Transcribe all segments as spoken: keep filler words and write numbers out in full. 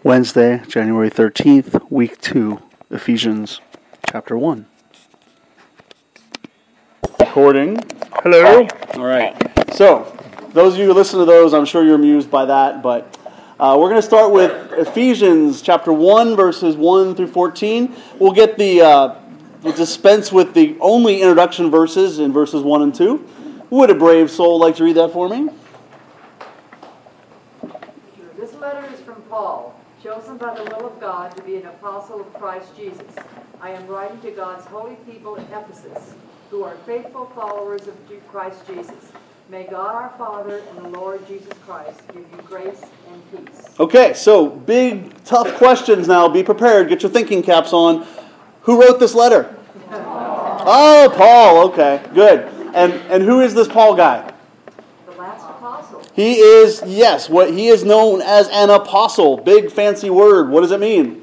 Wednesday, January thirteenth, week two, Ephesians chapter one. Recording. Hello. All right. So, those of you who listen to those, I'm sure you're amused by that, but uh, we're going to start with Ephesians chapter one, verses one through fourteen. We'll get the, uh, we'll dispense with the only introduction verses in verses one and two. Would a brave soul like to read that for me? This letter is from Paul, chosen by the will of God to be an apostle of Christ Jesus. I am writing to God's holy people in Ephesus, who are faithful followers of Christ Jesus. May God our Father and the Lord Jesus Christ give you grace and peace. Okay, so big, tough questions now. Be prepared. Get your thinking caps on. Who wrote this letter? Oh, Paul. Okay, good. And and who is this Paul guy? The last apostle. He is, yes, what he is known as an apostle. Big fancy word. What does it mean?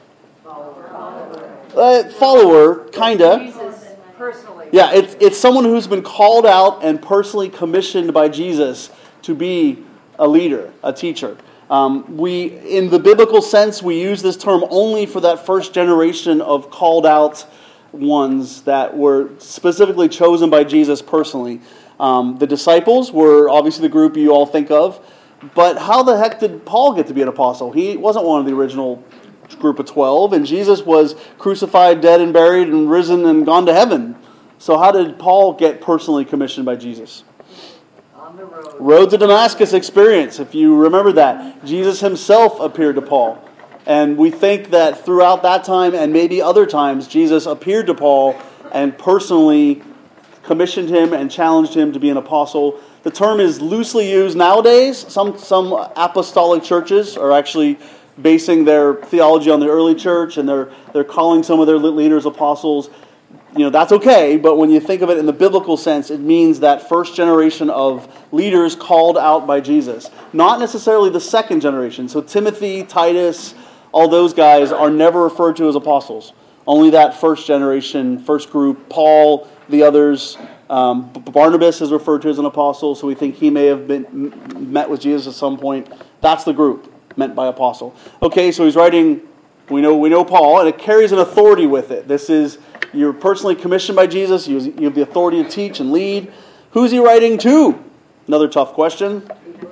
Follower. Uh, follower, kinda. Jesus personally. Yeah, it's it's someone who's been called out and personally commissioned by Jesus to be a leader, a teacher. Um, we, in the biblical sense, we use this term only for that first generation of called out ones that were specifically chosen by Jesus personally. Um, the disciples were obviously the group you all think of, but how the heck did Paul get to be an apostle? He wasn't one of the original group of twelve, and Jesus was crucified, dead, and buried, and risen, and gone to heaven. So how did Paul get personally commissioned by Jesus? On the road. Road to Damascus experience, if you remember that. Jesus himself appeared to Paul. And we think that throughout that time and maybe other times, Jesus appeared to Paul and personally commissioned him and challenged him to be an apostle. The term is loosely used nowadays. Some some apostolic churches are actually basing their theology on the early church, and they're they're calling some of their leaders apostles. You know, that's okay, but when you think of it in the biblical sense, it means that first generation of leaders called out by Jesus. Not necessarily the second generation. So Timothy, Titus, all those guys are never referred to as apostles. Only that first generation, first group. Paul, the others. Um, Barnabas is referred to as an apostle, so we think he may have been met with Jesus at some point. That's the group meant by apostle. Okay, so he's writing, we know we know Paul, and it carries an authority with it. This is, you're personally commissioned by Jesus. You have the authority to teach and lead. Who's he writing to? Another tough question.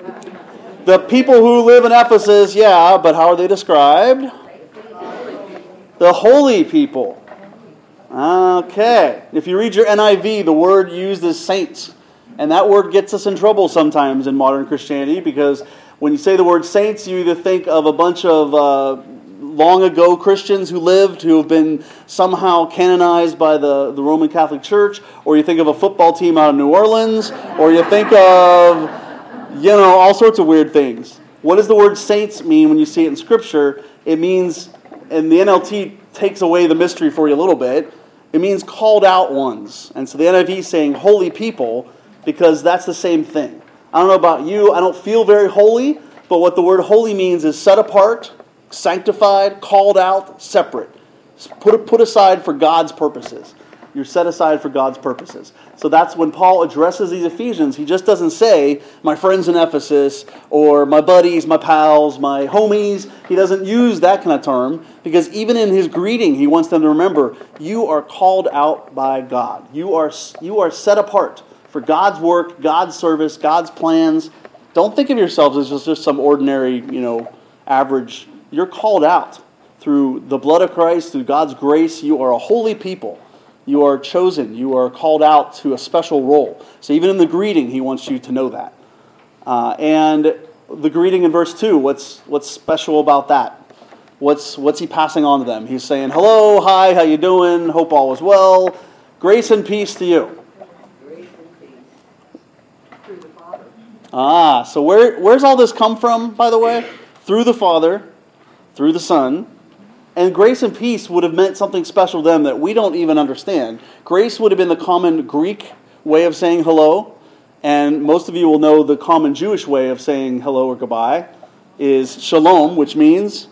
The people who live in Ephesus, yeah, but how are they described? The holy people. Okay. If you read your N I V, the word used is saints. And that word gets us in trouble sometimes in modern Christianity, because when you say the word saints, you either think of a bunch of uh, long ago Christians who lived, who have been somehow canonized by the, the Roman Catholic Church, or you think of a football team out of New Orleans, or you think of, you know, all sorts of weird things. What does the word saints mean when you see it in Scripture? It means, and the N L T takes away the mystery for you a little bit, it means called out ones. And so the N I V is saying holy people, because that's the same thing. I don't know about you, I don't feel very holy, but what the word holy means is set apart, sanctified, called out, separate. Put, put aside for God's purposes. You're set aside for God's purposes. So that's when Paul addresses these Ephesians. He just doesn't say, my friends in Ephesus, or my buddies, my pals, my homies. He doesn't use that kind of term, because even in his greeting, he wants them to remember, you are called out by God. You are, you are set apart for God's work, God's service, God's plans. Don't think of yourselves as just, just some ordinary, you know, average. You're called out through the blood of Christ, through God's grace. You are a holy people. You are chosen. You are called out to a special role. So even in the greeting, he wants you to know that. Uh, and the greeting in verse two, what's what's special about that? What's what's he passing on to them? He's saying, hello, hi, how you doing? Hope all is well. Grace and peace to you. Grace and peace. Through the Father. Ah, so where where's all this come from, by the way? Through the Father, through the Son. And grace and peace would have meant something special to them that we don't even understand. Grace would have been the common Greek way of saying hello. And most of you will know the common Jewish way of saying hello or goodbye is shalom, which means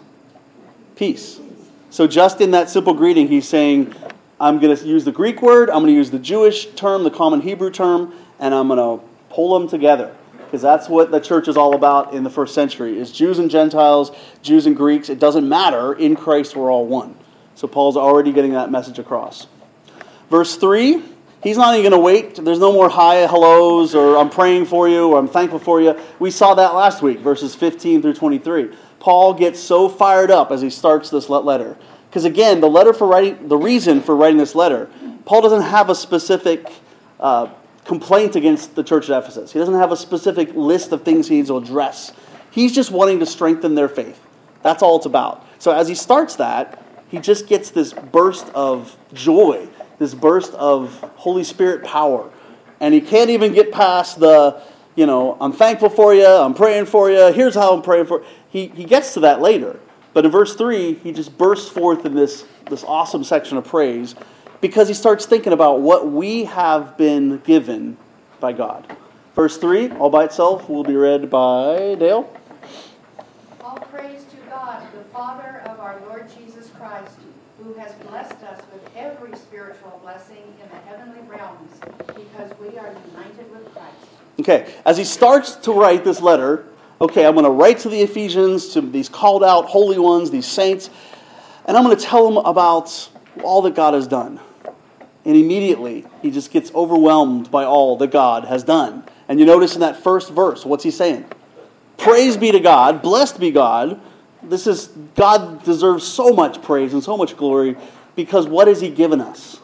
peace. So just in that simple greeting, he's saying, I'm going to use the Greek word, I'm going to use the Jewish term, the common Hebrew term, and I'm going to pull them together. Because that's what the church is all about in the first century, is Jews and Gentiles, Jews and Greeks. It doesn't matter. In Christ, we're all one. So Paul's already getting that message across. Verse three, he's not even going to wait. There's no more hi, hellos, or I'm praying for you, or I'm thankful for you. We saw that last week, verses fifteen through twenty-three. Paul gets so fired up as he starts this letter. Because again, the letter for writing, the reason for writing this letter, Paul doesn't have a specific uh, complaint against the church at Ephesus. He doesn't have a specific list of things he needs to address. He's just wanting to strengthen their faith. That's all it's about. So as he starts that, he just gets this burst of joy, this burst of Holy Spirit power. And he can't even get past the, you know, I'm thankful for you, I'm praying for you, here's how I'm praying for you. He, he gets to that later. But in verse three, he just bursts forth in this, this awesome section of praise because he starts thinking about what we have been given by God. Verse three, all by itself, will be read by Dale. All praise to God, the Father of our Lord Jesus Christ, who has blessed us with every spiritual blessing in the heavenly realms, because we are united with Christ. Okay, as he starts to write this letter, okay, I'm going to write to the Ephesians, to these called out holy ones, these saints, and I'm going to tell them about all that God has done. And immediately, he just gets overwhelmed by all that God has done. And you notice in that first verse, what's he saying? Praise be to God, blessed be God. This is, God deserves so much praise and so much glory, because what has he given us?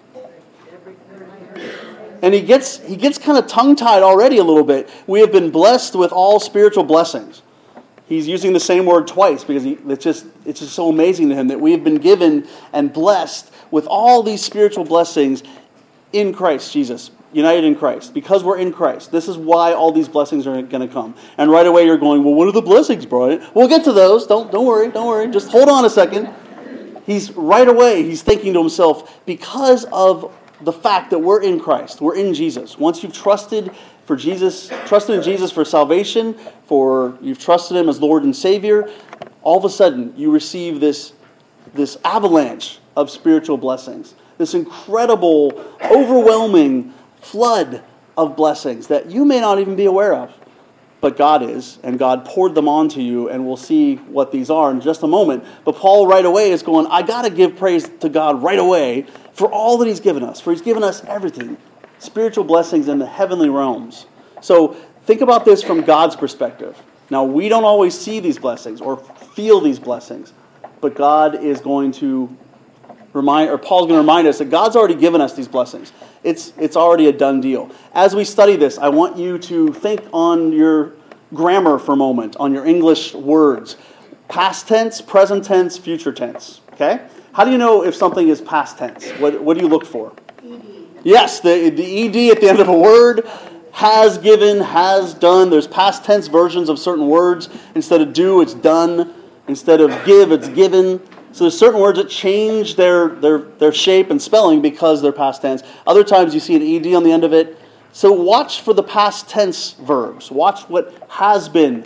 And he gets he gets kind of tongue-tied already a little bit. We have been blessed with all spiritual blessings. He's using the same word twice because he, it's just it's just so amazing to him that we have been given and blessed with all these spiritual blessings in Christ Jesus, united in Christ, because we're in Christ. This is why all these blessings are going to come. And right away you're going, well, what are the blessings, Brian? We'll get to those. Don't don't worry, don't worry. Just hold on a second. He's right away, he's thinking to himself, because of the fact that we're in Christ, we're in Jesus. Once you've trusted for Jesus, trusted in Jesus for salvation, for you've trusted him as Lord and Savior, all of a sudden you receive this, this avalanche of spiritual blessings. This incredible, overwhelming flood of blessings that you may not even be aware of. But God is, and God poured them onto you, and we'll see what these are in just a moment. But Paul right away is going, I got to give praise to God right away for all that he's given us, for he's given us everything, spiritual blessings in the heavenly realms. So think about this from God's perspective. Now, we don't always see these blessings or feel these blessings, but God is going to remind, or Paul's going to remind us that God's already given us these blessings. It's it's already a done deal. As we study this, I want you to think on your grammar for a moment, on your English words. Past tense, present tense, future tense. Okay? How do you know if something is past tense? What what do you look for? E D. Yes, the, the E D at the end of a word. Has given, has done. There's past tense versions of certain words. Instead of do, it's done. Instead of give, it's given. So there's certain words that change their, their, their shape and spelling because they're past tense. Other times you see an E D on the end of it. So watch for the past tense verbs. Watch what has been.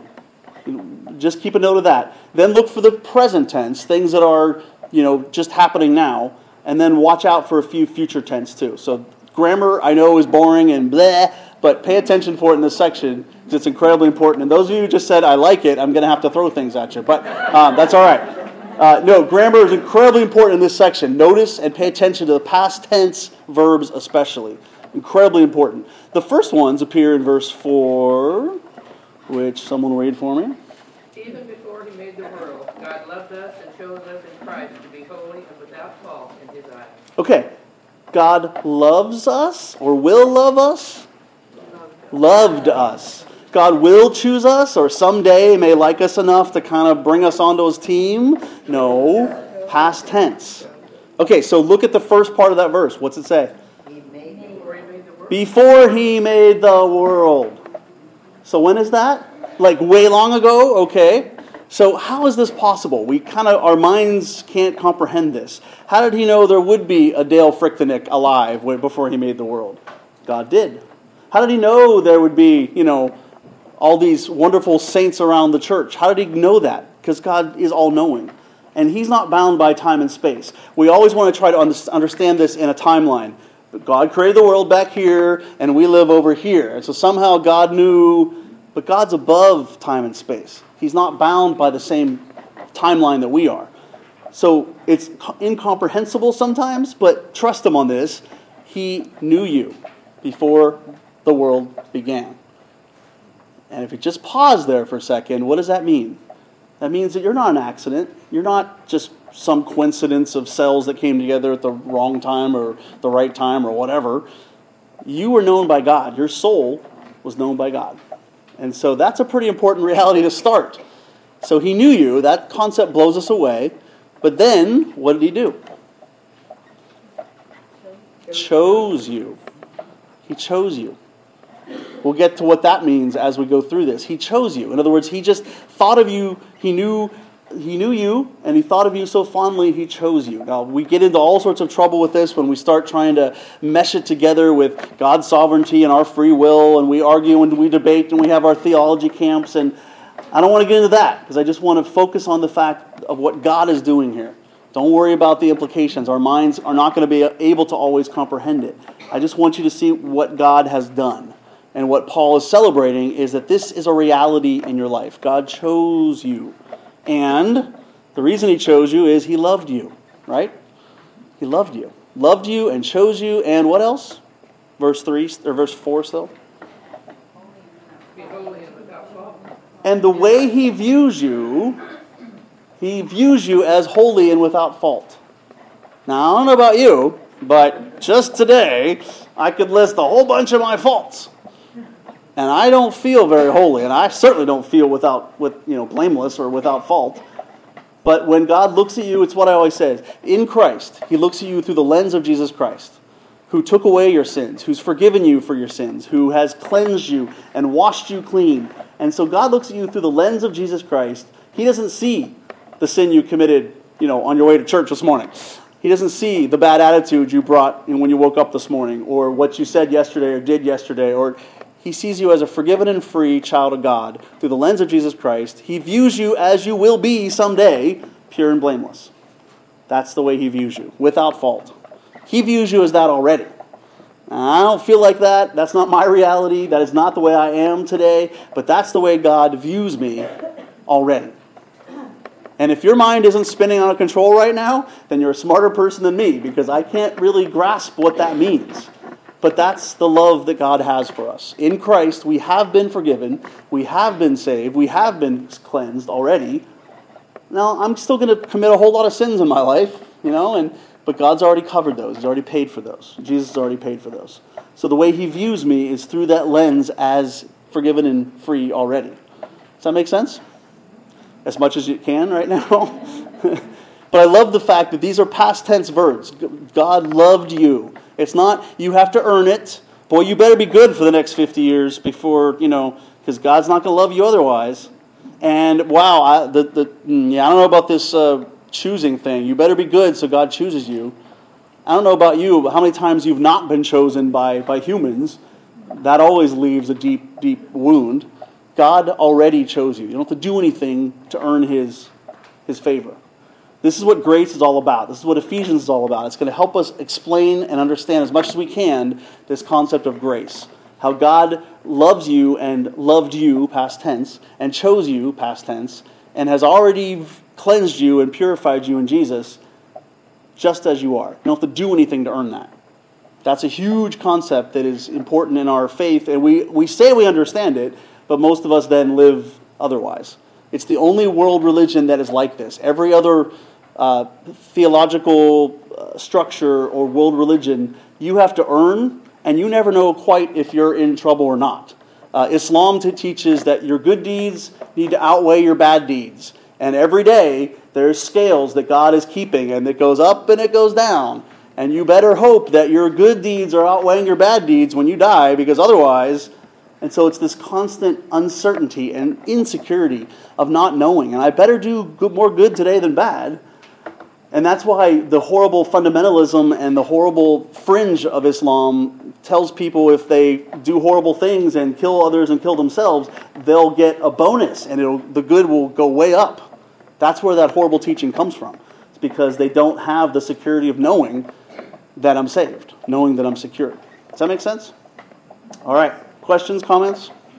Just keep a note of that. Then look for the present tense, things that are, you know, just happening now. And then watch out for a few future tense too. So grammar, I know, is boring and bleh, but pay attention for it in this section because it's incredibly important. And those of you who just said, I like it, I'm going to have to throw things at you. But um, that's all right. Uh, no, grammar is incredibly important in this section. Notice and pay attention to the past tense verbs especially. Incredibly important. The first ones appear in verse four, which someone will read for me. Even before he made the world, God loved us and chose us in Christ to be holy and without fault in his eyes. Okay. God loves us or will love us? Loved us. God will choose us or someday may like us enough to kind of bring us onto his team? No. Past tense. Okay, so look at the first part of that verse. What's it say? He made me before he made the world. Before he made the world. So when is that? Like way long ago? Okay. So how is this possible? We kind of, our minds can't comprehend this. How did he know there would be a Dale Frichtenick alive before he made the world? God did. How did he know there would be, you know, all these wonderful saints around the church? How did he know that? Because God is all-knowing. And he's not bound by time and space. We always want to try to understand this in a timeline. God created the world back here, and we live over here. And so somehow God knew But God's above time and space. He's not bound by the same timeline that we are. So it's incomprehensible sometimes, but trust him on this. He knew you before the world began. And if you just pause there for a second, what does that mean? That means that you're not an accident. You're not just some coincidence of cells that came together at the wrong time or the right time or whatever. You were known by God. Your soul was known by God. And so that's a pretty important reality to start. So he knew you. That concept blows us away. But then, what did he do? Chose you. He chose you. We'll get to what that means as we go through this. He chose you. In other words, he just thought of you. He knew he knew you, and he thought of you so fondly, he chose you. Now, we get into all sorts of trouble with this when we start trying to mesh it together with God's sovereignty and our free will, and we argue and we debate and we have our theology camps, and I don't want to get into that because I just want to focus on the fact of what God is doing here. Don't worry about the implications. Our minds are not going to be able to always comprehend it. I just want you to see what God has done. And what Paul is celebrating is that this is a reality in your life. God chose you. And the reason he chose you is he loved you, right? He loved you. Loved you and chose you. And what else? Verse three, or verse four still. Be holy and without fault. And the way he views you, he views you as holy and without fault. Now, I don't know about you, but just today, I could list a whole bunch of my faults. And I don't feel very holy, and I certainly don't feel without, with you know, blameless or without fault. But when God looks at you, it's what I always say. In Christ, he looks at you through the lens of Jesus Christ, who took away your sins, who's forgiven you for your sins, who has cleansed you and washed you clean. And so God looks at you through the lens of Jesus Christ. He doesn't see the sin you committed, you know, on your way to church this morning. He doesn't see the bad attitude you brought when you woke up this morning, or what you said yesterday or did yesterday, or he sees you as a forgiven and free child of God through the lens of Jesus Christ. He views you as you will be someday, pure and blameless. That's the way he views you, without fault. He views you as that already. I don't feel like that. That's not my reality. That is not the way I am today. But that's the way God views me already. And if your mind isn't spinning out of control right now, then you're a smarter person than me, because I can't really grasp what that means. But that's the love that God has for us. In Christ, we have been forgiven. We have been saved. We have been cleansed already. Now, I'm still going to commit a whole lot of sins in my life, you know, and but God's already covered those. He's already paid for those. Jesus has already paid for those. So the way he views me is through that lens as forgiven and free already. Does that make sense? As much as you can right now? But I love the fact that these are past tense verbs. God loved you. It's not, you have to earn it. Boy, you better be good for the next fifty years before, you know, because God's not going to love you otherwise. And wow, I, the, the, yeah, I don't know about this uh, choosing thing. You better be good so God chooses you. I don't know about you, but how many times you've not been chosen by, by humans. That always leaves a deep, deep wound. God already chose you. You don't have to do anything to earn his, his favor. This is what grace is all about. This is what Ephesians is all about. It's going to help us explain and understand as much as we can this concept of grace. How God loves you and loved you, past tense, and chose you, past tense, and has already cleansed you and purified you in Jesus, just as you are. You don't have to do anything to earn that. That's a huge concept that is important in our faith, and we, we say we understand it, but most of us then live otherwise. It's the only world religion that is like this. Every other uh, theological uh, structure or world religion, you have to earn, and you never know quite if you're in trouble or not. Uh, Islam t- teaches that your good deeds need to outweigh your bad deeds. And every day, there's scales that God is keeping, and it goes up and it goes down. And you better hope that your good deeds are outweighing your bad deeds when you die, because otherwise... And so it's this constant uncertainty and insecurity of not knowing. And I better do good, more good today than bad. And that's why the horrible fundamentalism and the horrible fringe of Islam tells people if they do horrible things and kill others and kill themselves, they'll get a bonus and it'll, the good will go way up. That's where that horrible teaching comes from. It's because they don't have the security of knowing that I'm saved, knowing that I'm secure. Does that make sense? All right. Questions, comments?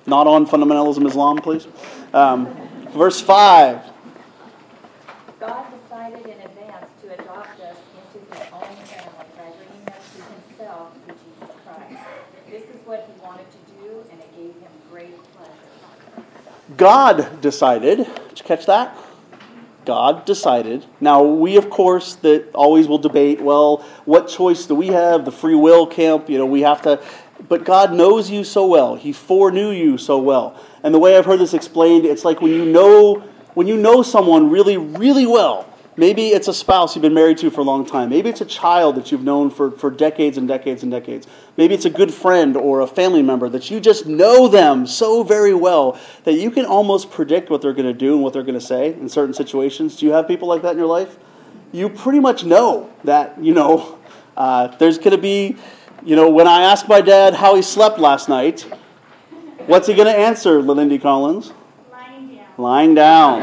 not on fundamentalism Islam, please. Um, verse five. God decided in advance to adopt us into his own family by bringing us to himself through Jesus Christ. This is what he wanted to do, and it gave him great pleasure. God decided. Did you catch that? God decided. Now, we, of course, that always will debate, well, what choice do we have? The free will camp, you know, we have to... But God knows you so well. He foreknew you so well. And the way I've heard this explained, it's like when you know when you know someone really, really well. Maybe it's a spouse you've been married to for a long time. Maybe it's a child that you've known for, for decades and decades and decades. Maybe it's a good friend or a family member that you just know them so very well that you can almost predict what they're going to do and what they're going to say in certain situations. Do you have people like that in your life? You pretty much know that, you know, uh, there's going to be... You know, when I asked my dad how he slept last night, what's he going to answer, Lindy Collins? Lying down. Lying down.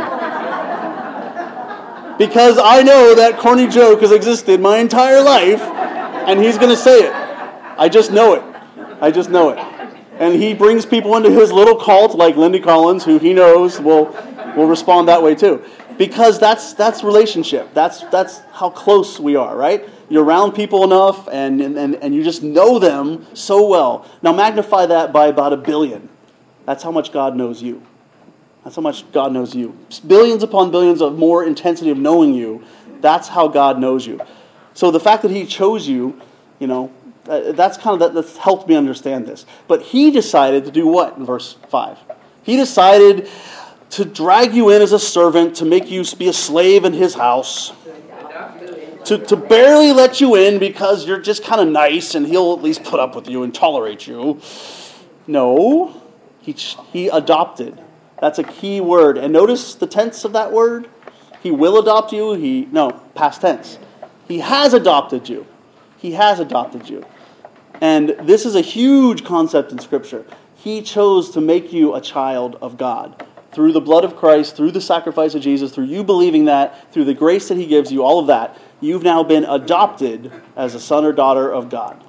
Because I know that corny joke has existed my entire life, and he's going to say it. I just know it. I just know it. And he brings people into his little cult, like Lindy Collins, who he knows will will respond that way too. Because that's that's relationship. That's that's how close we are, right? You're around people enough, and, and, and you just know them so well. Now magnify that by about a billion. That's how much God knows you. That's how much God knows you. Billions upon billions of more intensity of knowing you. That's how God knows you. So the fact that he chose you, you know, that's kind of, that, that's helped me understand this. But he decided to do what in verse five? He decided to drag you in as a servant, to make you be a slave in his house. To, to barely let you in because you're just kind of nice and he'll at least put up with you and tolerate you. No, he, he adopted. That's a key word. And notice the tense of that word. He will adopt you. He No, past tense. He has adopted you. He has adopted you. And this is a huge concept in Scripture. He chose to make you a child of God. Through the blood of Christ, through the sacrifice of Jesus, through you believing that, through the grace that he gives you, all of that, you've now been adopted as a son or daughter of God.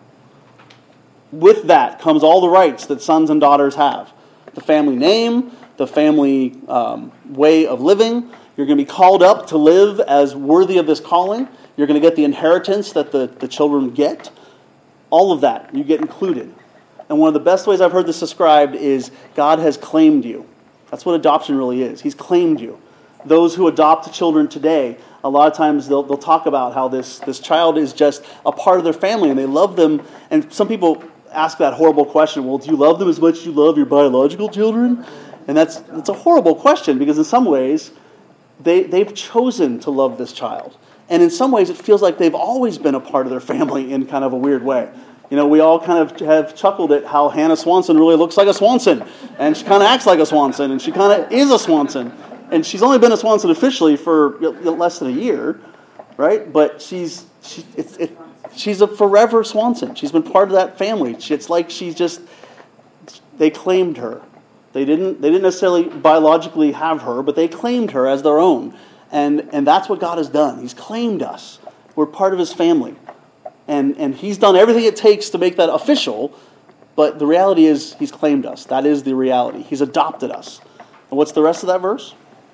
With that comes all the rights that sons and daughters have. The family name, the family um, way of living. You're going to be called up to live as worthy of this calling. You're going to get the inheritance that the, the children get. All of that, you get included. And one of the best ways I've heard this described is God has claimed you. That's what adoption really is. He's claimed you. Those who adopt children today, a lot of times they'll, they'll talk about how this, this child is just a part of their family and they love them. And some people ask that horrible question, well, do you love them as much as you love your biological children? And that's, that's a horrible question because in some ways, they, they've chosen to love this child. And in some ways, it feels like they've always been a part of their family in kind of a weird way. You know, we all kind of have chuckled at how Hannah Swanson really looks like a Swanson. And she kind of acts like a Swanson. And she kind of is a Swanson. And she's only been a Swanson officially for less than a year, right? But she's she, it's, it, she's a forever Swanson. She's been part of that family. It's like she's just, they claimed her. They didn't, they didn't necessarily biologically have her, but they claimed her as their own. And, and that's what God has done. He's claimed us. We're part of his family. And, and he's done everything it takes to make that official, but the reality is he's claimed us. That is the reality. He's adopted us. And what's the rest of that verse?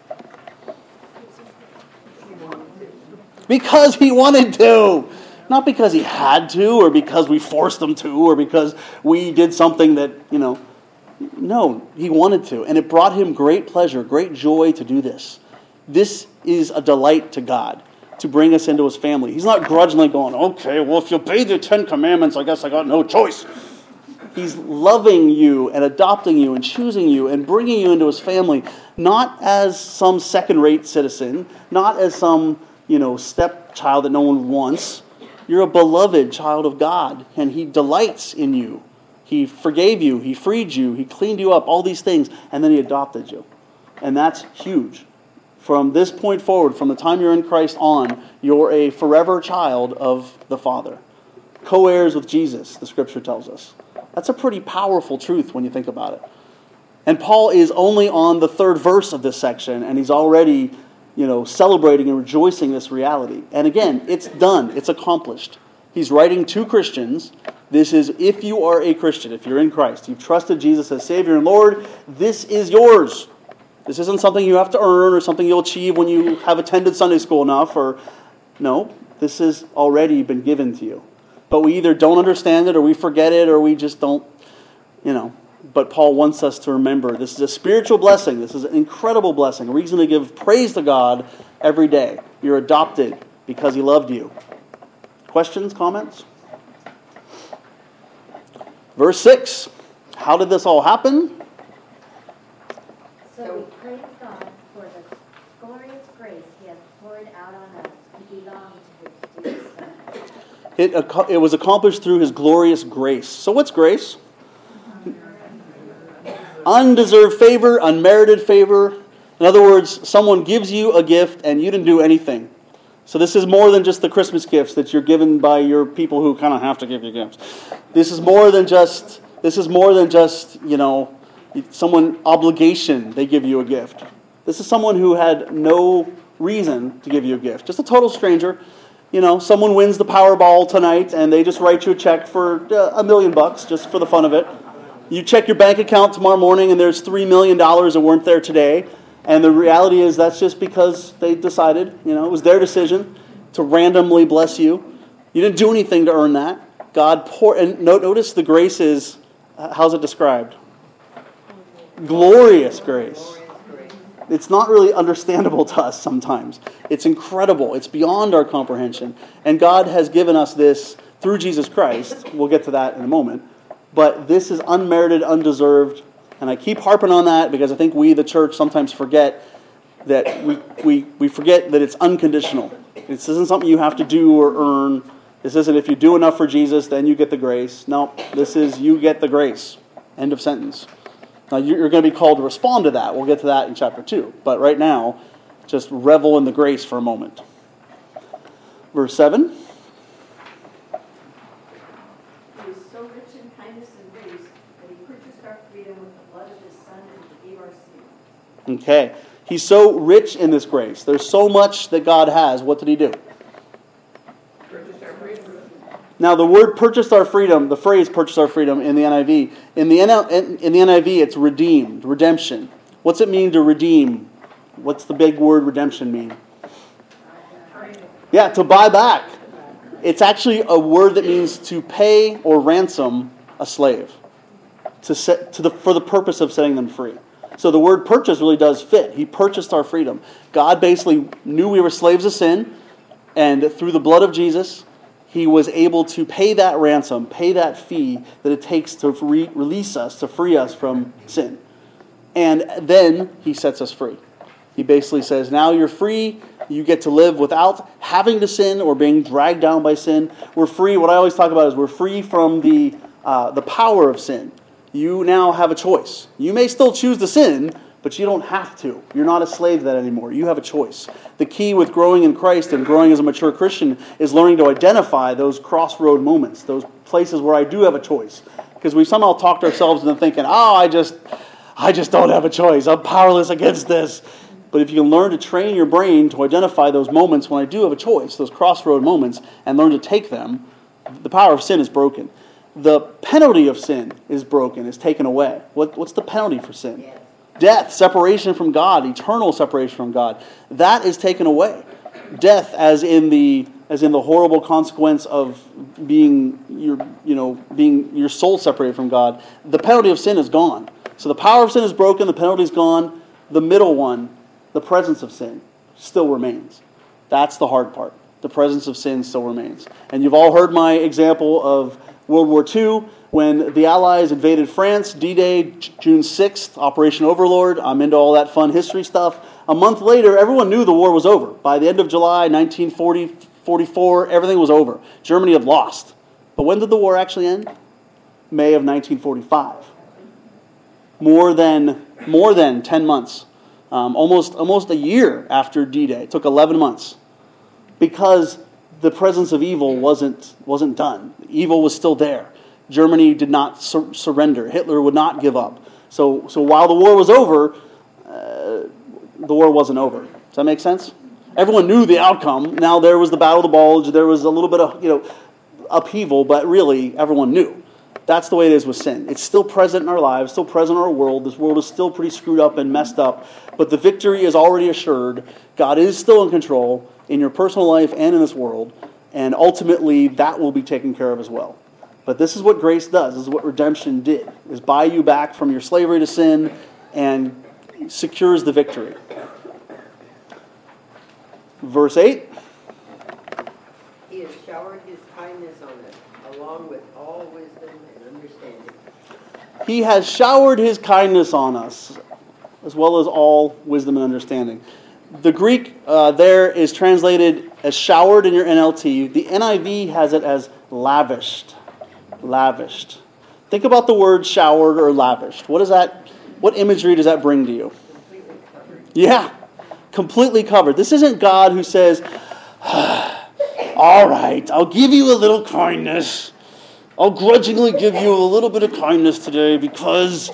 Because he wanted to. Not because he had to, or because we forced him to, or because we did something that, you know. No, he wanted to. And it brought him great pleasure, great joy to do this. This is a delight to God, to bring us into his family. He's not grudgingly going, okay, well, if you obey the Ten Commandments, I guess I got no choice. He's loving you and adopting you and choosing you and bringing you into his family, not as some second-rate citizen, not as some, you know, stepchild that no one wants. You're a beloved child of God, and he delights in you. He forgave you, he freed you, he cleaned you up, all these things, and then he adopted you. And that's huge. From this point forward, from the time you're in Christ on, you're a forever child of the Father. Co-heirs with Jesus, the Scripture tells us. That's a pretty powerful truth when you think about it. And Paul is only on the third verse of this section, and he's already, you know, celebrating and rejoicing this reality. And again, it's done. It's accomplished. He's writing to Christians This is, if you are a Christian, if you're in Christ, you've trusted Jesus as Savior and Lord, this is yours. This isn't something you have to earn or something you'll achieve when you have attended Sunday school enough. Or no, this has already been given to you. But we either don't understand it or we forget it or we just don't, you know. But Paul wants us to remember this is a spiritual blessing. This is an incredible blessing. A reason to give praise to God every day. You're adopted because He loved you. Questions, comments? Verse six. How did this all happen? So we praise God for the glorious grace He has poured out on us who belong to His dear Son. It, it was accomplished through His glorious grace. So what's grace? Undeserved favor, unmerited favor. In other words, someone gives you a gift and you didn't do anything. So this is more than just the Christmas gifts that you're given by your people who kind of have to give you gifts. This is more than just, this is more than just, you know, someone obligation, they give you a gift. This is someone who had no reason to give you a gift. Just a total stranger. You know, someone wins the Powerball tonight and they just write you a check for uh, a million bucks just for the fun of it. You check your bank account tomorrow morning and there's three million dollars that weren't there today. And the reality is that's just because they decided, you know, it was their decision to randomly bless you. You didn't do anything to earn that. God poured, and notice the grace is, how's it described? Glorious grace. It's not really understandable to us sometimes. It's incredible. It's beyond our comprehension. And God has given us this through Jesus Christ. We'll get to that in a moment. But this is unmerited, undeserved. And I keep harping on that because I think we, the church, sometimes forget that we, we, we forget that it's unconditional. This isn't something you have to do or earn. This isn't if you do enough for Jesus, then you get the grace. No, this is you get the grace. End of sentence. Now, you're going to be called to respond to that. We'll get to that in chapter two. But right now, just revel in the grace for a moment. Verse seven. He is so rich in kindness and grace that He purchased our freedom with the blood of His Son and forgave our sins. Okay. He's so rich in this grace. There's so much that God has. What did He do? Purchased our freedom. Now, the word purchased our freedom, the phrase purchased our freedom in the N I V, in the, in the N I V it's redeemed, redemption. What's it mean to redeem? What's the big word redemption mean? Yeah, to buy back. It's actually a word that means to pay or ransom a slave to set, to the, for the purpose of setting them free. So the word purchase really does fit. He purchased our freedom. God basically knew we were slaves of sin, and through the blood of Jesus, He was able to pay that ransom, pay that fee that it takes to re- release us, to free us from sin. And then He sets us free. He basically says, now you're free. You get to live without having to sin or being dragged down by sin. We're free. What I always talk about is we're free from the uh, the power of sin. You now have a choice. You may still choose to sin, but you don't have to. You're not a slave to that anymore. You have a choice. The key with growing in Christ and growing as a mature Christian is learning to identify those crossroad moments, those places where I do have a choice. Because we somehow talked ourselves into thinking, oh, I just, I just don't have a choice. I'm powerless against this. But if you can learn to train your brain to identify those moments when I do have a choice, those crossroad moments, and learn to take them, the power of sin is broken. The penalty of sin is broken, is taken away. What, what's the penalty for sin? Yes. Death, separation from God, eternal separation from God. That is taken away. Death, as in the as in the horrible consequence of being your you know being your soul separated from God. The penalty of sin is gone. So the power of sin is broken. The penalty is gone. The middle one, the presence of sin, still remains. That's the hard part. The presence of sin still remains. And you've all heard my example of World War Two, when the Allies invaded France, D-Day, June sixth, Operation Overlord. I'm into all that fun history stuff. A month later, everyone knew the war was over. By the end of July nineteen forty, forty-four, everything was over. Germany had lost. But when did the war actually end? May of nineteen forty-five. More than, more than ten months. Um, almost, almost a year after D-Day. It took eleven months. Because the presence of evil wasn't wasn't done. Evil was still there. Germany did not sur- surrender. Hitler would not give up. So, so while the war was over, uh, the war wasn't over. Does that make sense? Everyone knew the outcome. Now there was the Battle of the Bulge. There was a little bit of, you know, upheaval, but really everyone knew. That's the way it is with sin. It's still present in our lives, still present in our world. This world is still pretty screwed up and messed up, but the victory is already assured. God is still in control in your personal life and in this world, and ultimately that will be taken care of as well. But this is what grace does. This is what redemption did, is buy you back from your slavery to sin and secures the victory. Verse eight. He has showered his kindness on us, along with all wisdom and understanding. He has showered his kindness on us, as well as all wisdom and understanding. The Greek uh, there is translated as showered in your N L T. The N I V has it as lavished. Lavished. Think about the word showered or lavished. What is that? What imagery does that bring to you? Completely covered. Yeah, completely covered. This isn't God who says, all right, I'll give you a little kindness. I'll grudgingly give you a little bit of kindness today because...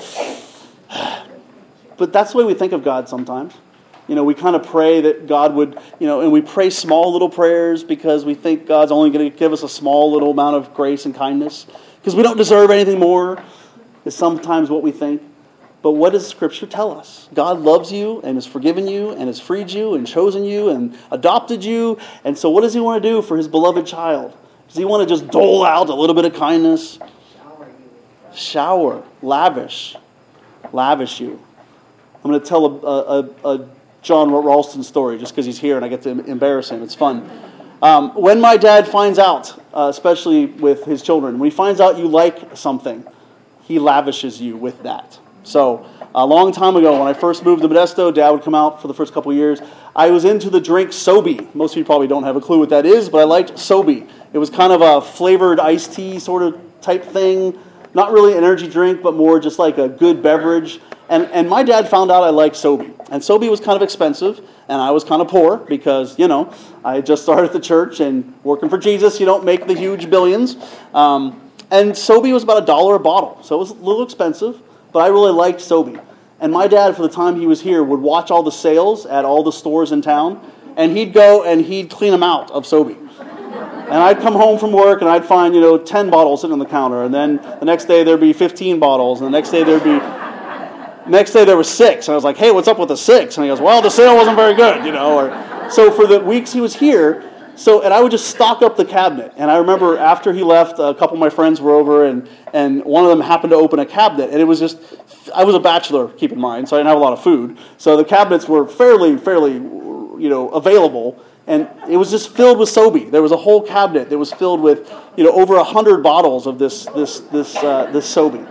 But that's the way we think of God sometimes. You know, we kind of pray that God would, you know, and we pray small little prayers because we think God's only going to give us a small little amount of grace and kindness because we don't deserve anything more, is sometimes what we think. But what does Scripture tell us? God loves you and has forgiven you and has freed you and chosen you and adopted you. And so what does He want to do for His beloved child? Does He want to just dole out a little bit of kindness? Shower you. Shower, lavish, lavish you. I'm going to tell a, a, a John Ralston story just because he's here and I get to embarrass him. It's fun. Um, when my dad finds out, uh, especially with his children, when he finds out you like something, he lavishes you with that. So a long time ago, when I first moved to Modesto, Dad would come out for the first couple of years. I was into the drink Sobe. Most of you probably don't have a clue what that is, but I liked Sobe. It was kind of a flavored iced tea sort of type thing. Not really an energy drink, but more just like a good beverage. And and my dad found out I liked Sobe. And Sobe was kind of expensive, and I was kind of poor because, you know, I had just started at the church and working for Jesus, you don't make the huge billions. Um, and Sobe was about a dollar a bottle, so it was a little expensive, but I really liked Sobe. And my dad, for the time he was here, would watch all the sales at all the stores in town, and he'd go and he'd clean them out of Sobe. And I'd come home from work and I'd find, you know, ten bottles sitting on the counter, and then the next day there'd be fifteen bottles, and the next day there'd be... Next day there was six, and I was like, hey, what's up with the six? And he goes, well, the sale wasn't very good, you know. Or, so for the weeks he was here, so and I would just stock up the cabinet. And I remember after he left, a couple of my friends were over, and, and one of them happened to open a cabinet, and it was just, I was a bachelor, keep in mind, so I didn't have a lot of food. So the cabinets were fairly, fairly, you know, available, and it was just filled with Sobe. There was a whole cabinet that was filled with, you know, over a hundred bottles of this, this, this, uh, this Sobe.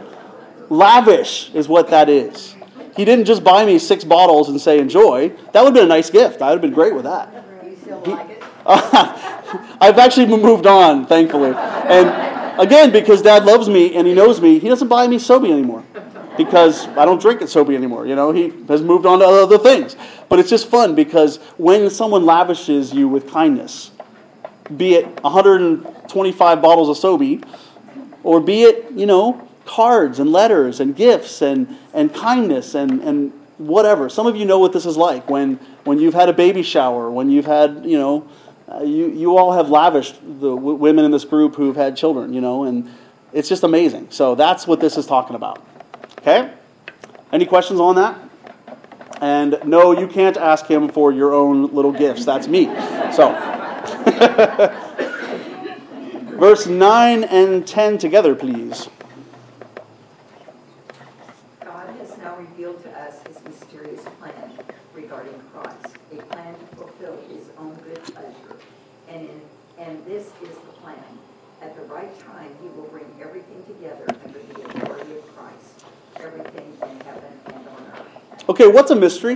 Lavish is what that is. He didn't just buy me six bottles and say, enjoy. That would have been a nice gift. I would have been great with that. You still like it? I've actually moved on, thankfully. And again, because Dad loves me and he knows me, he doesn't buy me Sobe anymore. Because I don't drink at Sobe anymore. You know, he has moved on to other things. But it's just fun because when someone lavishes you with kindness, be it one hundred twenty-five bottles of Sobe, or be it, you know, cards and letters and gifts and, and kindness and, and whatever. Some of you know what this is like when, when you've had a baby shower, when you've had, you know, uh, you, you all have lavished the w- women in this group who've had children, you know, and it's just amazing. So that's what this is talking about. Okay? Any questions on that? And no, you can't ask him for your own little gifts. That's me. So, verse nine and ten together, please. Revealed to us his mysterious plan regarding Christ, a plan to fulfill his own good pleasure. And in, and this is the plan. At the right time, he will bring everything together under the authority of Christ, everything in heaven and on earth. Okay, what's a mystery?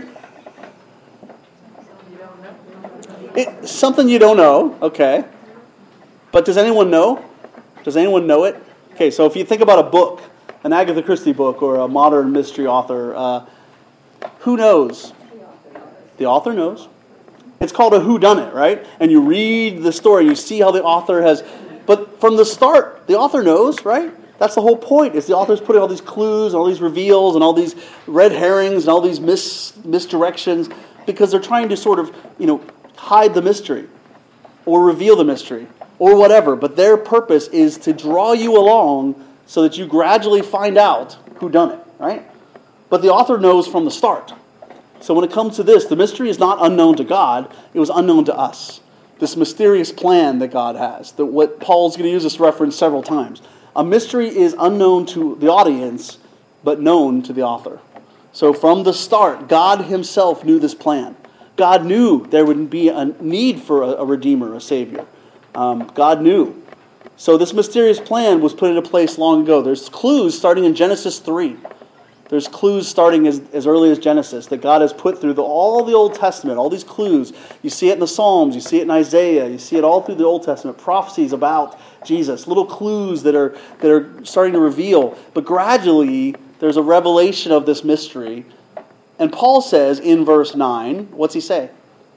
It's something you don't know, okay. But does anyone know? Does anyone know it? Okay, so if you think about a book, an Agatha Christie book or a modern mystery author, uh, who knows? The author knows. It's called a whodunit, right? And you read the story, you see how the author has... But from the start, the author knows, right? That's the whole point, is the author's putting all these clues and all these reveals and all these red herrings and all these mis- misdirections because they're trying to sort of, you know, hide the mystery or reveal the mystery. or whatever. But their purpose is to draw you along so that you gradually find out who done it, right? But the author knows from the start. So when it comes to this, the mystery is not unknown to God. It was unknown to us. This mysterious plan that God has. That what Paul's going to use this reference several times. A mystery is unknown to the audience, but known to the author. So from the start, God himself knew this plan. God knew there would be a need for a, a Redeemer, a Savior. Um, God knew. So this mysterious plan was put into place long ago. There's clues starting in Genesis three. There's clues starting as, as early as Genesis that God has put through the, all the Old Testament, all these clues. You see it in the Psalms, you see it in Isaiah, you see it all through the Old Testament, prophecies about Jesus, little clues that are, that are starting to reveal. But gradually, there's a revelation of this mystery. And Paul says in verse nine, what's he say?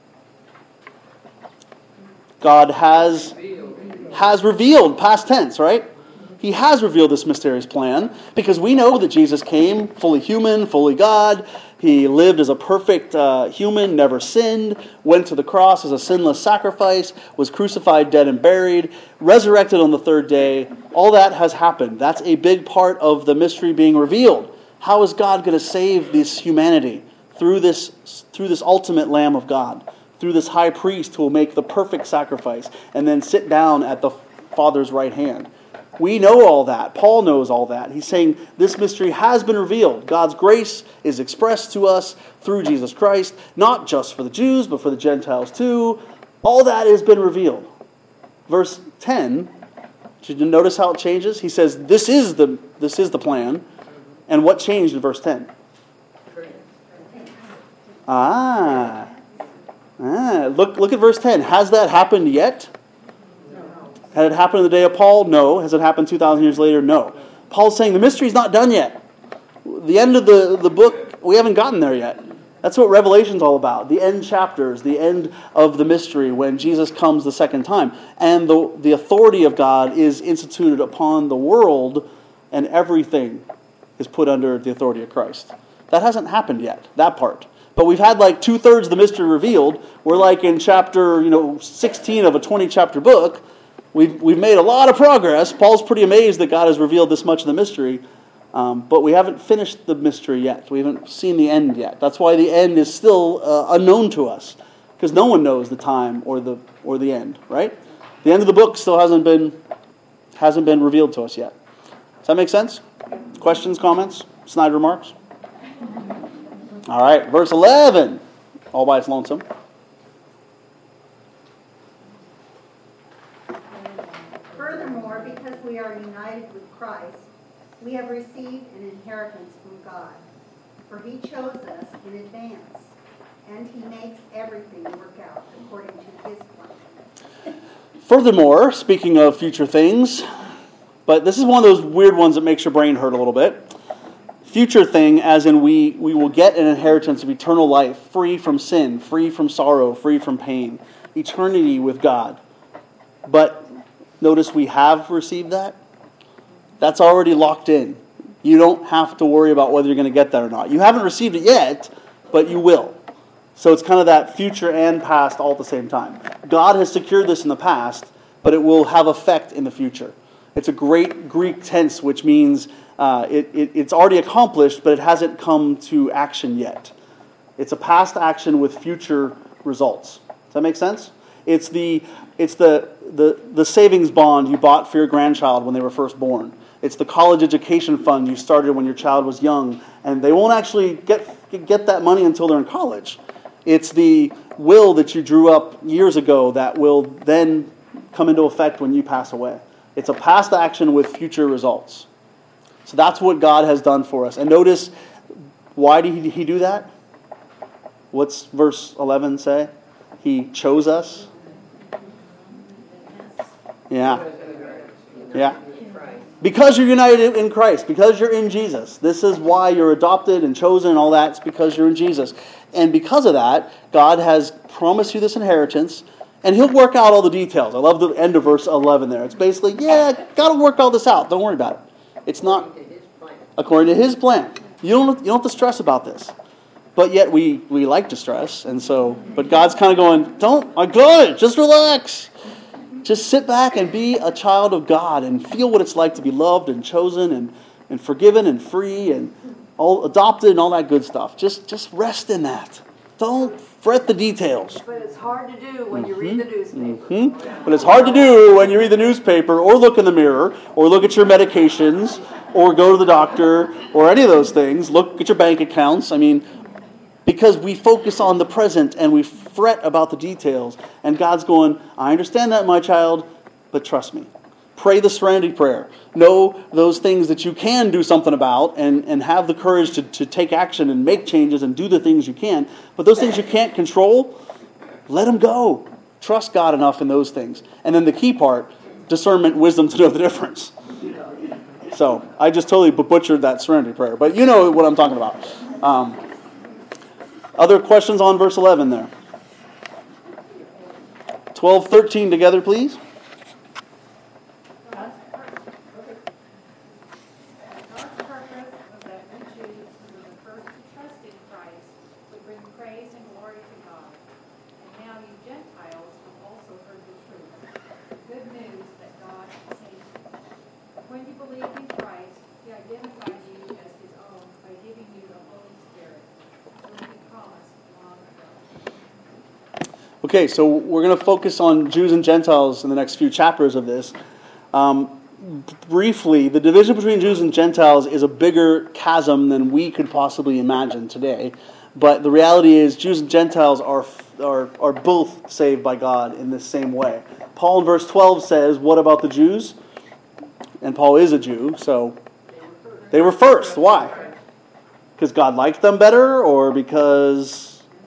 God has, has revealed, past tense, right? He has revealed this mysterious plan because we know that Jesus came fully human, fully God. He lived as a perfect uh, human, never sinned, went to the cross as a sinless sacrifice, was crucified, dead, and buried, resurrected on the third day. All that has happened. That's a big part of the mystery being revealed. How is God going to save this humanity through this, through this ultimate Lamb of God, through this high priest who will make the perfect sacrifice and then sit down at the Father's right hand? We know all that. Paul knows all that. He's saying this mystery has been revealed. God's grace is expressed to us through Jesus Christ, not just for the Jews, but for the Gentiles too. All that has been revealed. Verse ten, did you notice how it changes? He says, this is the, this is the plan. And what changed in verse ten? Ah. ah. Look, look at verse ten. Has that happened yet? Had it happened in the day of Paul? No. Has it happened two thousand years later? No. Paul's saying the mystery's not done yet. The end of the, the book, we haven't gotten there yet. That's what Revelation's all about. The end chapters, the end of the mystery when Jesus comes the second time. And the, the authority of God is instituted upon the world and everything is put under the authority of Christ. That hasn't happened yet, that part. But we've had like two-thirds of the mystery revealed. We're like in chapter, you know, sixteen of a twenty-chapter book. We've, we've made a lot of progress. Paul's pretty amazed that God has revealed this much of the mystery. Um, but we haven't finished the mystery yet. We haven't seen the end yet. That's why the end is still uh, unknown to us. Because no one knows the time or the or the end, right? The end of the book still hasn't been hasn't been revealed to us yet. Does that make sense? Questions, comments, snide remarks? All right, verse eleven, all by its lonesome. Furthermore, because we are united with Christ, we have received an inheritance from God. For he chose us in advance, and he makes everything work out according to his plan. Furthermore, speaking of future things, but this is one of those weird ones that makes your brain hurt a little bit. Future thing, as in we, we will get an inheritance of eternal life, free from sin, free from sorrow, free from pain, eternity with God. But notice we have received that. That's already locked in. You don't have to worry about whether you're going to get that or not. You haven't received it yet, but you will. So it's kind of that future and past all at the same time. God has secured this in the past, but it will have effect in the future. It's a great Greek tense, which means uh, it, it, it's already accomplished, but it hasn't come to action yet. It's a past action with future results. Does that make sense? It's the it's the, the, the savings bond you bought for your grandchild when they were first born. It's the college education fund you started when your child was young, and they won't actually get get that money until they're in college. It's the will that you drew up years ago that will then come into effect when you pass away. It's a past action with future results. So that's what God has done for us. And notice, why did he do that? What's verse eleven say? He chose us. Yeah. Yeah. Because you're united in Christ. Because you're in Jesus. This is why you're adopted and chosen and all that. It's because you're in Jesus. And because of that, God has promised you this inheritance. And he'll work out all the details. I love the end of verse eleven there. It's basically, yeah, got to work all this out. Don't worry about it. It's not according to his plan. You don't, you don't have to stress about this. But yet we, we like to stress. And so, but God's kind of going, don't, I got it. Just relax. Just sit back and be a child of God and feel what it's like to be loved and chosen and, and forgiven and free and all adopted and all that good stuff. Just, just rest in that. Don't fret the details. But it's hard to do when you read the newspaper. Mm-hmm. But it's hard to do when you read the newspaper or look in the mirror or look at your medications or go to the doctor or any of those things. Look at your bank accounts. I mean, because we focus on the present and we fret about the details. And God's going, I understand that, my child, but trust me. Pray the serenity prayer. Know those things that you can do something about and, and have the courage to, to take action and make changes and do the things you can. But those things you can't control, let them go. Trust God enough in those things. And then the key part, discernment, wisdom to know the difference. So I just totally butchered that serenity prayer. But you know what I'm talking about. Um, other questions on verse eleven there? twelve, thirteen together, please. Okay, so we're going to focus on Jews and Gentiles in the next few chapters of this. Um, briefly, the division between Jews and Gentiles is a bigger chasm than we could possibly imagine today. But the reality is Jews and Gentiles are, are, are both saved by God in the same way. Paul in verse twelve says, what about the Jews? And Paul is a Jew, so they were first. Why? Because God liked them better, or because...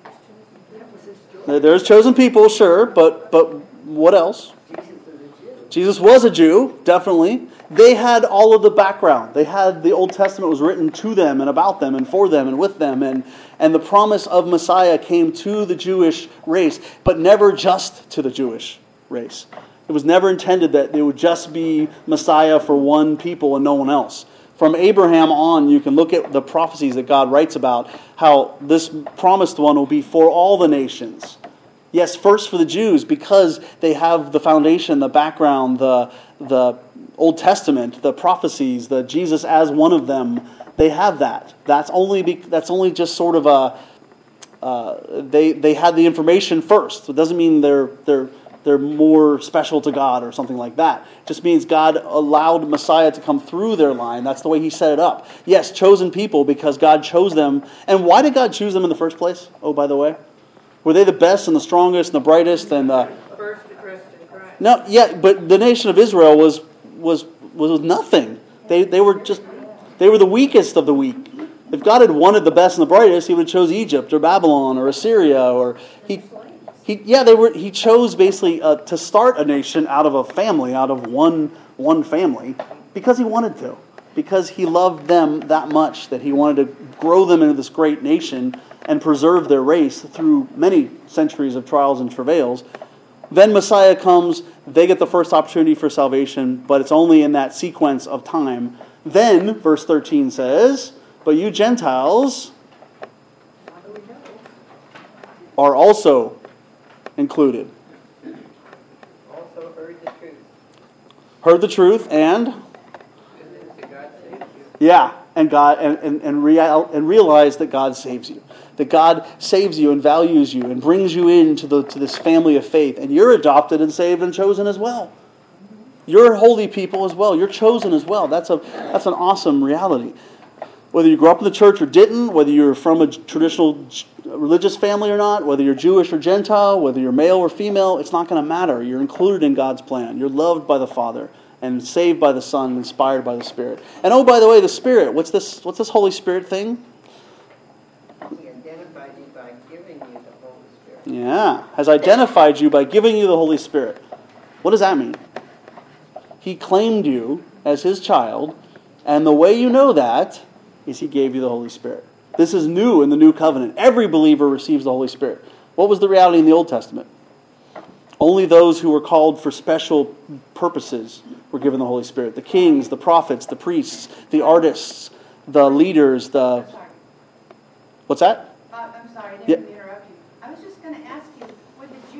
There's chosen people, sure, but but what else? Jesus was a Jew, definitely. They had all of the background. They had the Old Testament was written to them and about them and for them and with them. And, and the promise of Messiah came to the Jewish race, but never just to the Jewish race. It was never intended that there would just be Messiah for one people and no one else. From Abraham on, you can look at the prophecies that God writes about how this promised one will be for all the nations. Yes, first for the Jews because they have the foundation, the background, the the Old Testament, the prophecies, the Jesus as one of them. They have that. That's only be, that's only just sort of a uh, they they had the information first. It doesn't mean they're they're they're more special to God or something like that. It just means God allowed Messiah to come through their line. That's the way He set it up. Yes, chosen people because God chose them. And why did God choose them in the first place? Oh, by the way. Were they the best and the strongest and the brightest and the... First to trust in Christ. No, yeah, but the nation of Israel was was was nothing. They they were just they were the weakest of the weak. If God had wanted the best and the brightest, He would have chose Egypt or Babylon or Assyria or he he yeah they were he chose basically uh, to start a nation out of a family, out of one one family because He wanted to, because He loved them that much that He wanted to grow them into this great nation and preserve their race through many centuries of trials and travails. Then Messiah comes, they get the first opportunity for salvation, but it's only in that sequence of time. Then, verse thirteen says, but you Gentiles are also included. Also heard the truth. Heard the truth and? And then to God save you. Yeah, and God and, and, and, real, and realize that God saves you. That God saves you and values you and brings you into the to this family of faith. And you're adopted and saved and chosen as well. You're holy people as well. You're chosen as well. That's a that's an awesome reality. Whether you grew up in the church or didn't, whether you're from a traditional religious family or not, whether you're Jewish or Gentile, whether you're male or female, it's not going to matter. You're included in God's plan. You're loved by the Father and saved by the Son, inspired by the Spirit. And oh, by the way, the Spirit. What's this? What's this Holy Spirit thing? Yeah, has identified you by giving you the Holy Spirit. What does that mean? He claimed you as His child, and the way you know that is He gave you the Holy Spirit. This is new in the New Covenant. Every believer receives the Holy Spirit. What was the reality in the Old Testament? Only those who were called for special purposes were given the Holy Spirit. The kings, the prophets, the priests, the artists, the leaders, the... What's that? Uh, I'm sorry, I didn't Yeah. mean to interrupt you. I was just going to ask you, would the Jews have been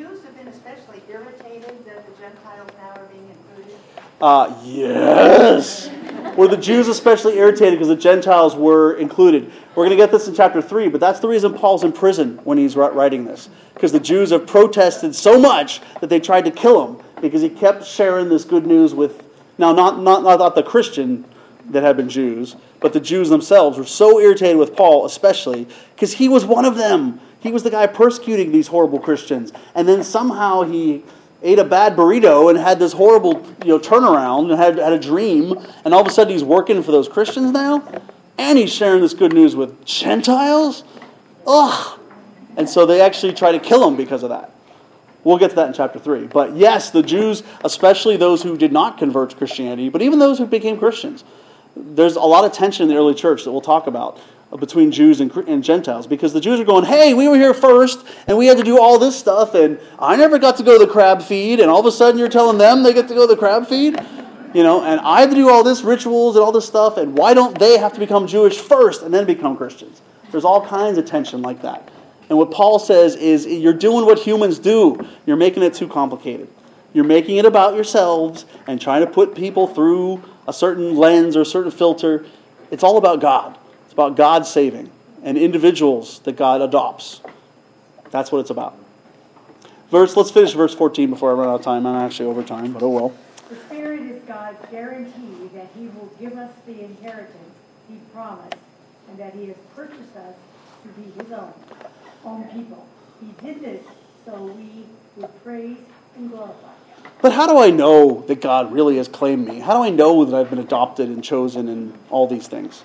especially irritated that the Gentiles now are being included? Uh, yes! Were the Jews especially irritated because the Gentiles were included? We're going to get this in chapter three, but that's the reason Paul's in prison when he's writing this. Because the Jews have protested so much that they tried to kill him because he kept sharing this good news with, now not, not, not the Christian that had been Jews, but the Jews themselves were so irritated with Paul especially because he was one of them. He was the guy persecuting these horrible Christians. And then somehow he ate a bad burrito and had this horrible, you know, turnaround and had, had a dream. And all of a sudden he's working for those Christians now. And he's sharing this good news with Gentiles. Ugh. And so they actually try to kill him because of that. We'll get to that in chapter three. But yes, the Jews, especially those who did not convert to Christianity, but even those who became Christians, there's a lot of tension in the early church that we'll talk about between Jews and, and Gentiles, because the Jews are going, hey, we were here first, and we had to do all this stuff, and I never got to go to the crab feed, and all of a sudden you're telling them they get to go to the crab feed? You know, and I had to do all this rituals and all this stuff, and why don't they have to become Jewish first and then become Christians? There's all kinds of tension like that. And what Paul says is, you're doing what humans do. You're making it too complicated. You're making it about yourselves and trying to put people through a certain lens or a certain filter. It's all about God. It's about God saving and individuals that God adopts. That's what it's about. Verse. Let's finish verse fourteen before I run out of time. I'm actually over time, but oh well. The Spirit is God's guarantee that He will give us the inheritance He promised and that He has purchased us to be His own, own people. He did this so we would praise and glorify Him. But how do I know that God really has claimed me? How do I know that I've been adopted and chosen and all these things?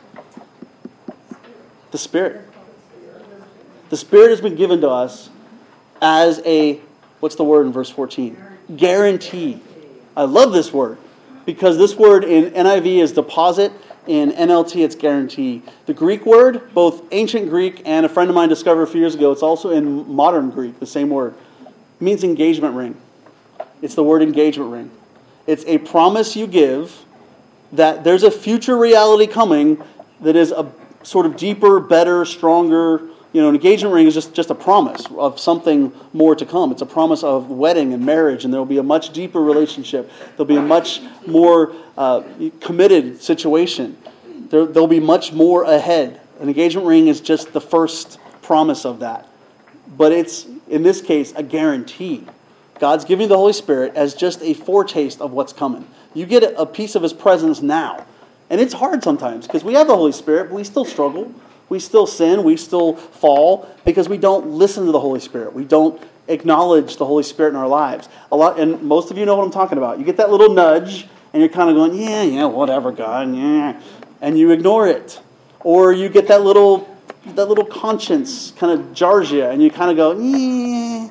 The Spirit. The Spirit has been given to us as a, what's the word in verse fourteen? Guarantee. I love this word because this word in N I V is deposit. In N L T, it's guarantee. The Greek word, both ancient Greek and a friend of mine discovered a few years ago, it's also in modern Greek, the same word. It means engagement ring. It's the word engagement ring. It's a promise you give that there's a future reality coming that is a sort of deeper, better, stronger. You know, an engagement ring is just, just a promise of something more to come. It's a promise of wedding and marriage, and there will be a much deeper relationship. There'll be a much more uh, committed situation. There, there'll be much more ahead. An engagement ring is just the first promise of that. But it's, in this case, a guarantee. God's giving the Holy Spirit as just a foretaste of what's coming. You get a piece of His presence now. And it's hard sometimes because we have the Holy Spirit, but we still struggle. We still sin. We still fall because we don't listen to the Holy Spirit. We don't acknowledge the Holy Spirit in our lives. A lot, and most of you know what I'm talking about. You get that little nudge, and you're kind of going, yeah, yeah, whatever, God, yeah. And you ignore it. Or you get that little that little conscience kind of jars you, and you kind of go, yeah.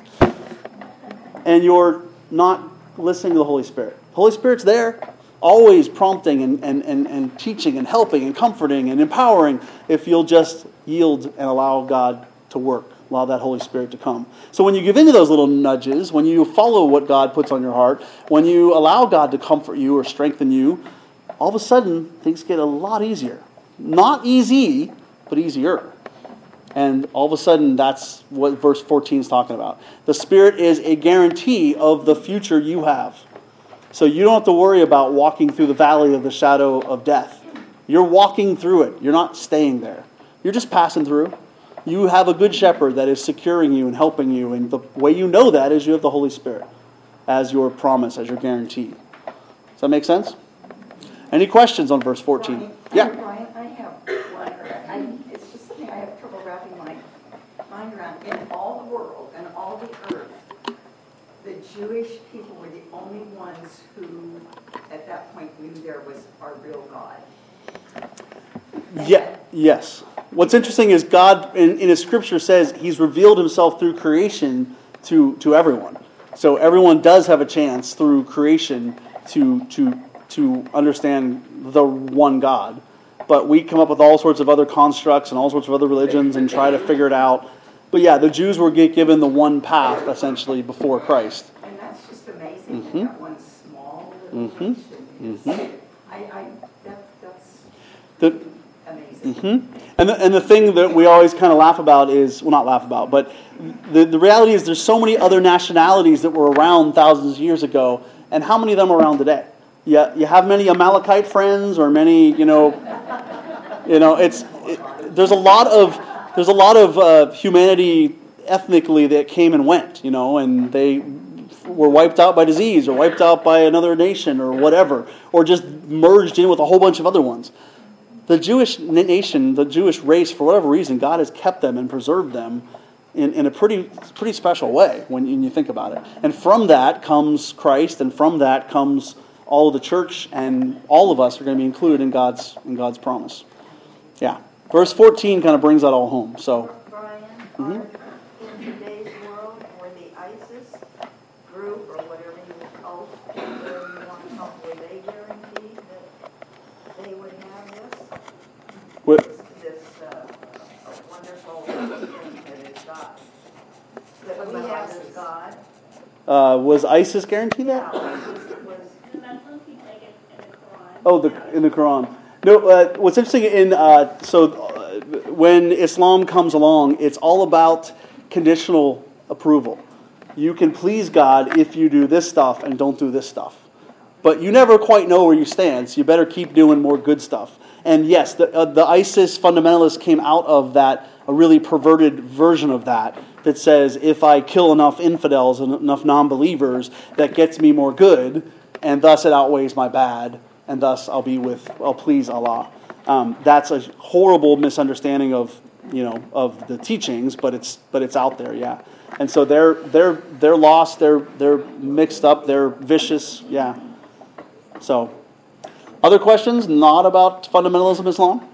And you're not listening to the Holy Spirit. The Holy Spirit's there, always prompting and, and, and, and teaching and helping and comforting and empowering if you'll just yield and allow God to work, allow that Holy Spirit to come. So when you give into those little nudges, when you follow what God puts on your heart, when you allow God to comfort you or strengthen you, all of a sudden things get a lot easier. Not easy, but easier. And all of a sudden, that's what verse fourteen is talking about. The Spirit is a guarantee of the future you have. So you don't have to worry about walking through the valley of the shadow of death. You're walking through it. You're not staying there. You're just passing through. You have a good shepherd that is securing you and helping you. And the way you know that is you have the Holy Spirit as your promise, as your guarantee. Does that make sense? Any questions on verse fourteen? Brian, Yeah. Brian, I have one. I, it's just something I have trouble wrapping my mind around. In all the world and all the earth, the Jewish people were the only ones who, at that point, knew there was our real God. Yeah. Yes. What's interesting is God, in, in His Scripture, says He's revealed Himself through creation to, to everyone. So everyone does have a chance through creation to to to understand the one God. But we come up with all sorts of other constructs and all sorts of other religions and try to figure it out. But yeah, the Jews were given the one path, essentially, before Christ. And that's just amazing. Mm-hmm. That one small little Mm-hmm. nation is, Mm-hmm. I, I, that, that's The, amazing. Mm-hmm. And the, and the thing that we always kind of laugh about is, well, not laugh about, but the, the reality is there's so many other nationalities that were around thousands of years ago, and how many of them are around today? Yeah, you have many Amalekite friends, or many, you know, you know, it's it, there's a lot of there's a lot of uh, humanity ethnically that came and went, you know, and they were wiped out by disease, or wiped out by another nation, or whatever, or just merged in with a whole bunch of other ones. The Jewish nation, the Jewish race, for whatever reason, God has kept them and preserved them in, in a pretty pretty special way when you, when you think about it. And from that comes Christ, and from that comes all of the church, and all of us are going to be included in God's in God's promise. Yeah. Verse fourteen kind of brings that all home. So, Brian, mm-hmm. are, in today's world, or the ISIS group, or whatever you call it, whatever you want to call it, were they guaranteed that they would have this? What? This uh, wonderful thing that is God. That we have as God. Uh, was ISIS guaranteed that? Yeah, ISIS was. Oh, the in the Quran. No, uh, what's interesting in uh, so uh, when Islam comes along, it's all about conditional approval. You can please God if you do this stuff and don't do this stuff, but you never quite know where you stand. So you better keep doing more good stuff. And yes, the uh, the ISIS fundamentalists came out of that, a really perverted version of that that says if I kill enough infidels and enough non-believers, that gets me more good, and thus it outweighs my bad. And thus I'll be with, I'll please Allah. Um, that's a horrible misunderstanding of, you know, of the teachings, but it's but it's out there, yeah. And so they're they're they're lost, they're they're mixed up, they're vicious, yeah. So, other questions? Not about fundamentalism Islam?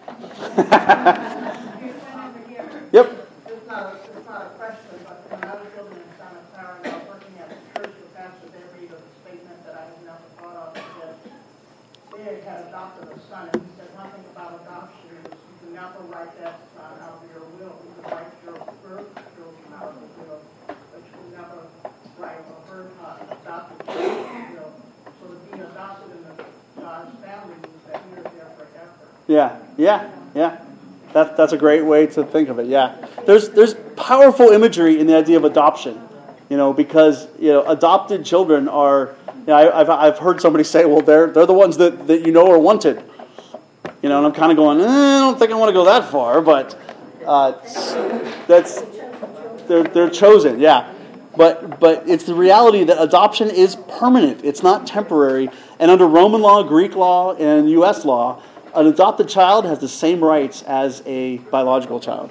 Yep. It's not, a, it's not a question, but when I was living in Santa Clara and I was working at the church with Pastor Devery, there was a statement that I had never thought of. That they had adopted a son, and he said nothing about adoption. You can never write that son out of your will. You can write your birth children out of the will, but you can never write a birth uh, adopted child out of the will. So to be adopted in the God's family means that you're there forever. Yeah, yeah, yeah. That, that's a great way to think of it, yeah. There's there's powerful imagery in the idea of adoption, you know, because, you know, adopted children are, you know, I, I've I've heard somebody say, well, they're they're the ones that, that you know are wanted. You know, and I'm kind of going, eh, I don't think I want to go that far, but uh, that's, they're they're chosen, yeah. But but it's the reality that adoption is permanent. It's not temporary. And under Roman law, Greek law, and U S law, an adopted child has the same rights as a biological child.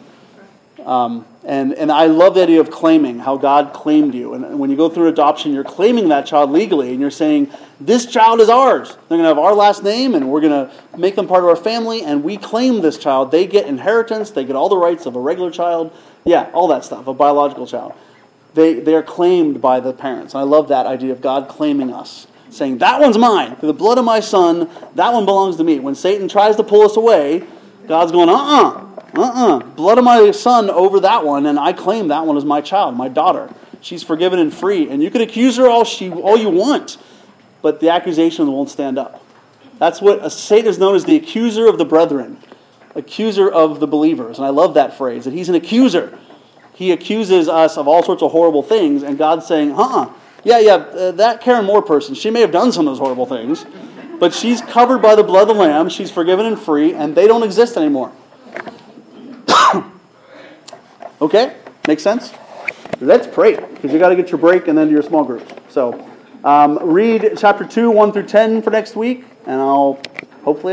Um, and, and I love the idea of claiming, how God claimed you. And when you go through adoption, you're claiming that child legally, and you're saying, this child is ours. They're going to have our last name, and we're going to make them part of our family, and we claim this child. They get inheritance. They get all the rights of a regular child. Yeah, all that stuff, a biological child. They, they are claimed by the parents. And I love that idea of God claiming us, saying, that one's mine. Through the blood of my son, that one belongs to me. When Satan tries to pull us away, God's going, uh-uh, uh-uh. Blood of my son over that one, and I claim that one as my child, my daughter. She's forgiven and free. And you can accuse her all, she, all you want, but the accusations won't stand up. That's what a, Satan is known as, the accuser of the brethren, accuser of the believers. And I love that phrase, that he's an accuser. He accuses us of all sorts of horrible things, and God's saying, uh-uh. Yeah, yeah, uh, that Karen Moore person, she may have done some of those horrible things, but she's covered by the blood of the Lamb, she's forgiven and free, and they don't exist anymore. Okay? Makes sense? Let's pray, because you got to get your break and then to your small groups. So, um, read chapter two, one through ten for next week, and I'll hopefully